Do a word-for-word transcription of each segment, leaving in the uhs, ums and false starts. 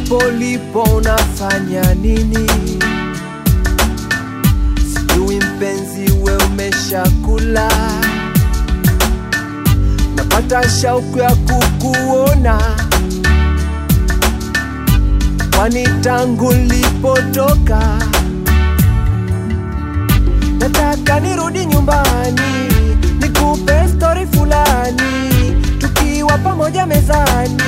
hapo lipo unafanya nini? Sijui mpenzi we umeshakula, napata shauku ya kukuona, kwani tangu lipotoka nataka nirudi nyumbani, nikupe story fulani, tukiwa pamoja mezani.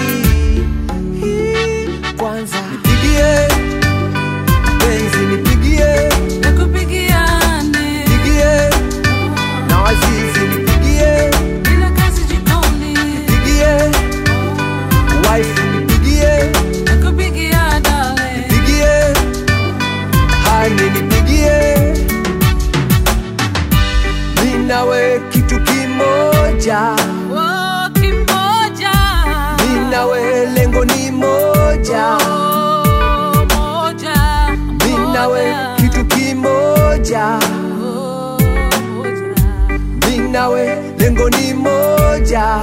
Kwanza nipigie penzi, nipigie nakupigiane, nipigie na wazizi, nipigie bila kazi jikoni, nipigie wife, nipigie nakupigia dale, nipigie hani, nipigie mimi nawe kitu kimoja, oh kimoja, mimi nawe lengo ni moja, oh moja, mimi nawe kitu kimoja, oh moja, mimi nawe lengo ni moja.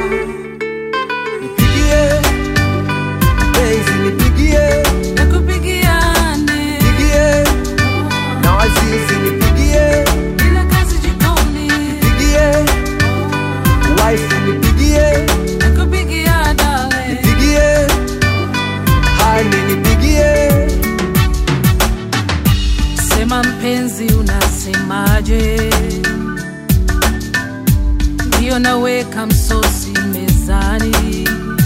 Nipigie penzi, nipigie nakupigiane, nipigie na wazizi, nipigie bila kazi jikoni, nipigie wife, nipigie nakupigia dale, nipigie hani, nipigie sema mpenzi unasemaje? Ndio naweka msosi mezani,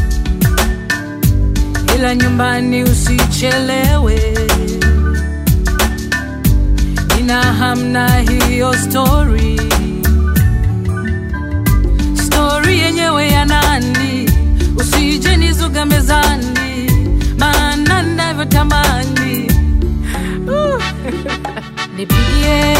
ila nyumbani usichelewe, nina hamna hiyo story. Story yenyewe ya nani? Usije nizuga mezani, maana navyotamani. Uh. Nipigie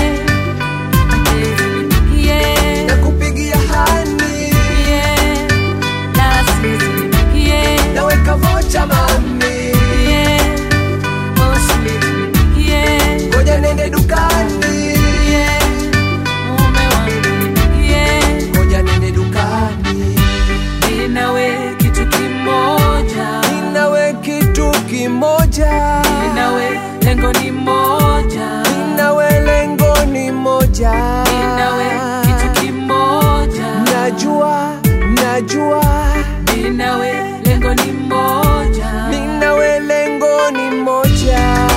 nipigie nakupigia hani, yeah, lasi nipigie, naweka vocha mami, yeah, bosi nipigie, ngoja nende dukani, yeah, mume wangu nipigie, ngoja nende dukani, mimi nawe kitu kimoja, mimi nawe kitu kimoja, mimi nawe lengo ni moja, mimi nawe lengo ni moja, mimi nawe kitu kimoja, najua najua, mimi nawe lengo ni moja, mimi nawe lengo ni moja.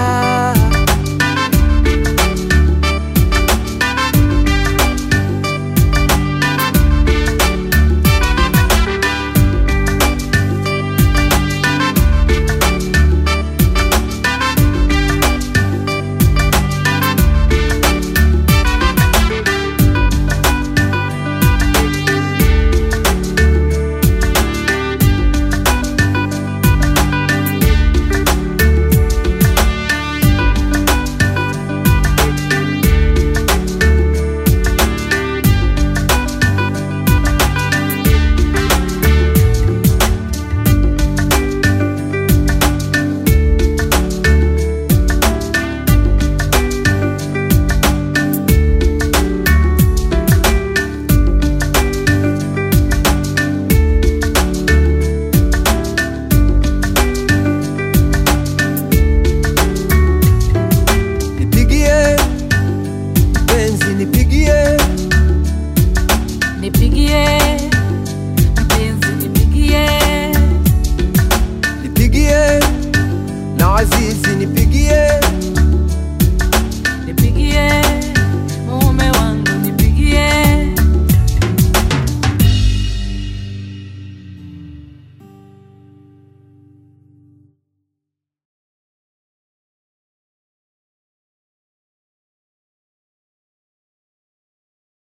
Nipigie nipigie mpenzi, nipigie nipigie na wazizi, nipigie